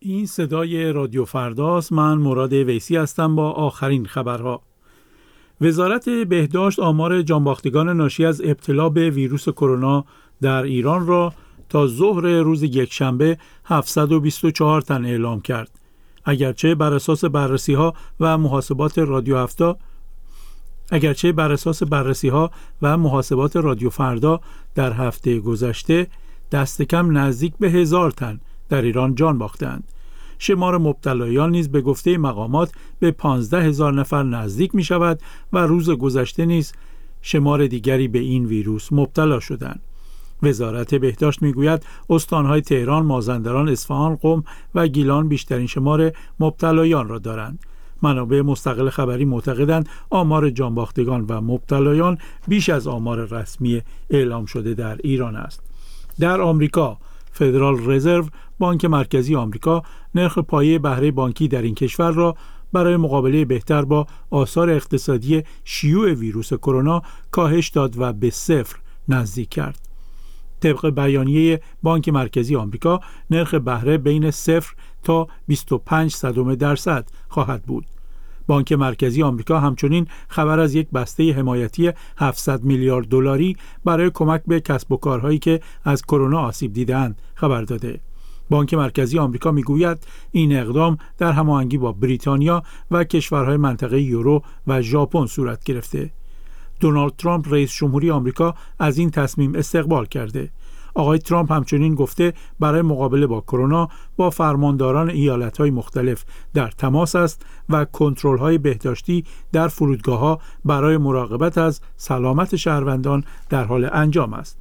این صدای رادیو فرداست. من مراد ویسی هستم با آخرین خبرها. وزارت بهداشت آمار جانباختگان ناشی از ابتلا به ویروس کرونا در ایران را تا ظهر روز یکشنبه 724 تن اعلام کرد. اگرچه بر اساس بررسی‌ها و محاسبات رادیو فردا در هفته گذشته دست کم نزدیک به 1000 تن در ایران جان باختند. شمار مبتلایان نیز به گفته مقامات به 15,000 نفر نزدیک می شود و روز گذشته نیز شمار دیگری به این ویروس مبتلا شدند. وزارت بهداشت می گوید استانهای تهران، مازندران، اصفهان، قم و گیلان بیشترین شمار مبتلایان را دارند. منابع مستقل خبری معتقدند آمار جانباختگان و مبتلایان بیش از آمار رسمی اعلام شده در ایران است. در آمریکا، فدرال رزرو، بانک مرکزی آمریکا، نرخ پایه بهره بانکی در این کشور را برای مقابله بهتر با آثار اقتصادی شیوع ویروس کرونا کاهش داد و به 0 نزدیک کرد. طبق بیانیه بانک مرکزی آمریکا، نرخ بهره بین 0 تا 0.25% خواهد بود. بانک مرکزی آمریکا همچنین خبر از یک بسته حمایتی 700 میلیارد دلاری برای کمک به کسب و کارهایی که از کرونا آسیب دیده‌اند خبر داده. بانک مرکزی آمریکا میگوید این اقدام در هماهنگی با بریتانیا و کشورهای منطقه یورو و ژاپن صورت گرفته. دونالد ترامپ رئیس جمهوری آمریکا از این تصمیم استقبال کرده. آقای ترامپ همچنین گفته برای مقابله با کرونا با فرمانداران ایالت‌های مختلف در تماس است و کنترل‌های بهداشتی در فرودگاه‌ها برای مراقبت از سلامت شهروندان در حال انجام است.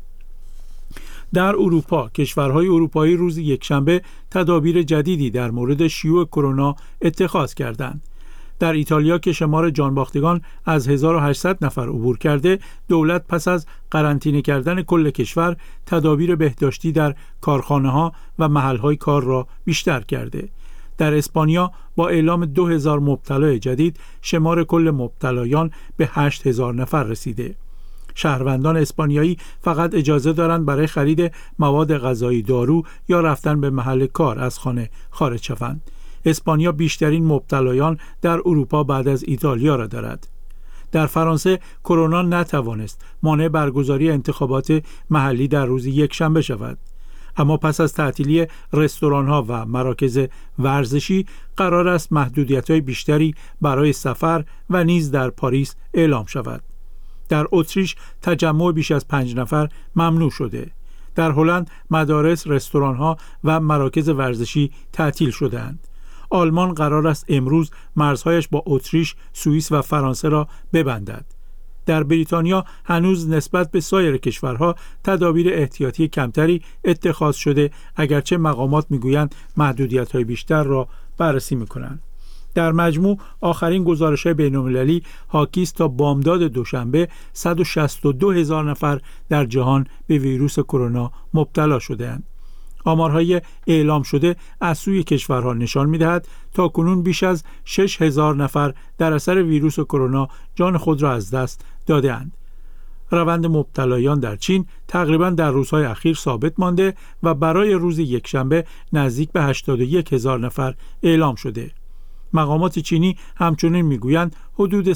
در اروپا، کشورهای اروپایی روز یکشنبه تدابیر جدیدی در مورد شیوع کرونا اتخاذ کردند. در ایتالیا که شمار جانباختگان از 1800 نفر عبور کرده، دولت پس از قرنطینه کردن کل کشور تدابیر بهداشتی در کارخانه‌ها و محل‌های کار را بیشتر کرده. در اسپانیا با اعلام 2000 مبتلا جدید، شمار کل مبتلایان به 8000 نفر رسیده. شهروندان اسپانیایی فقط اجازه دارند برای خرید مواد غذایی، دارو یا رفتن به محل کار از خانه خارج شوند. اسپانیا بیشترین مبتلایان در اروپا بعد از ایتالیا را دارد. در فرانسه کرونا نتوانست مانع برگزاری انتخابات محلی در روز یکشنبه شود. اما پس از تعطیلی رستوران‌ها و مراکز ورزشی قرار است محدودیت‌های بیشتری برای سفر و نیز در پاریس اعلام شود. در اتریش تجمع بیش از 5 نفر ممنوع شده. در هلند مدارس، رستوران‌ها و مراکز ورزشی تعطیل شده‌اند. آلمان قرار است امروز مرزهایش با اتریش، سوئیس و فرانسه را ببندد. در بریتانیا هنوز نسبت به سایر کشورها تدابیر احتیاطی کمتری اتخاذ شده، اگرچه مقامات میگویند محدودیت‌های بیشتر را بررسی می‌کنند. در مجموع آخرین گزارش‌های بین‌المللی حاکی است تا بامداد دوشنبه 162,000 نفر در جهان به ویروس کرونا مبتلا شده‌اند. آمارهای اعلام شده از سوی کشورها نشان می‌دهد تا کنون بیش از 6,000 نفر در اثر ویروس کرونا جان خود را از دست داده‌اند. روند مبتلایان در چین تقریباً در روزهای اخیر ثابت مانده و برای روز یکشنبه نزدیک به 81,000 نفر اعلام شده. مقامات چینی همچنین میگویند حدود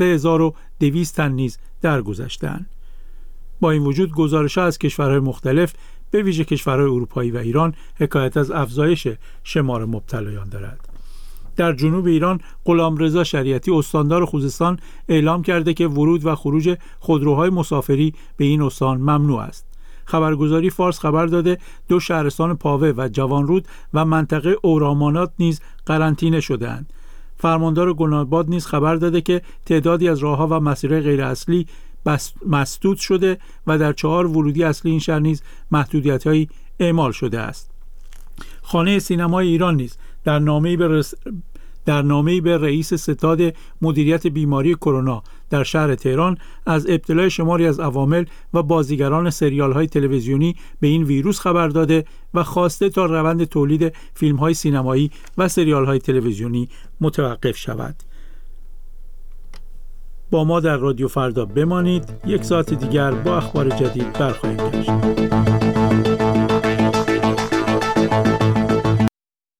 3200 تن نیز درگذشته‌اند. با این وجود گزارش‌ها از کشورهای مختلف به ویژه کشورهای اروپایی و ایران حکایت از افزایش شمار مبتلایان دارد. در جنوب ایران غلامرضا شریعتی استاندار خوزستان اعلام کرده که ورود و خروج خودروهای مسافری به این استان ممنوع است. خبرگزاری فارس خبر داده 2 شهرستان پاوه و جوانرود و منطقه اورامانات نیز قرنطینه شده‌اند. فرماندار گلناباد نیز خبر داده که تعدادی از راه‌ها و مسیرهای غیر اصلی مسدود شده و در 4 ورودی اصلی این شهر نیز محدودیت‌هایی اعمال شده است. خانه سینمای ایران نیز در نامه‌ای به رئیس ستاد مدیریت بیماری کرونا در شهر تهران از ابتلای شماری از عوامل و بازیگران سریال‌های تلویزیونی به این ویروس خبر داده و خواسته تا روند تولید فیلم‌های سینمایی و سریال‌های تلویزیونی متوقف شود. با ما در رادیو فردا بمانید. 1 ساعت دیگر با اخبار جدید برخواهیم گشت.